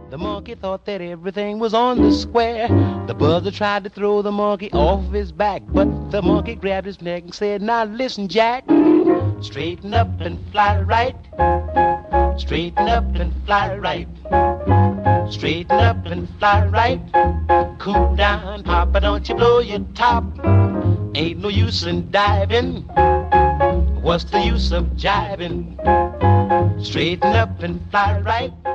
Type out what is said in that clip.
The monkey thought that everything was on the square. The buzzer tried to throw the monkey off his back, but the monkey grabbed his neck and said, now listen, Jack, straighten up and fly right. Straighten up and fly right. Straighten up and fly right. Cool down, Papa, don't you blow your top. Ain't no use in diving. What's the use of jiving? Straighten up and fly right.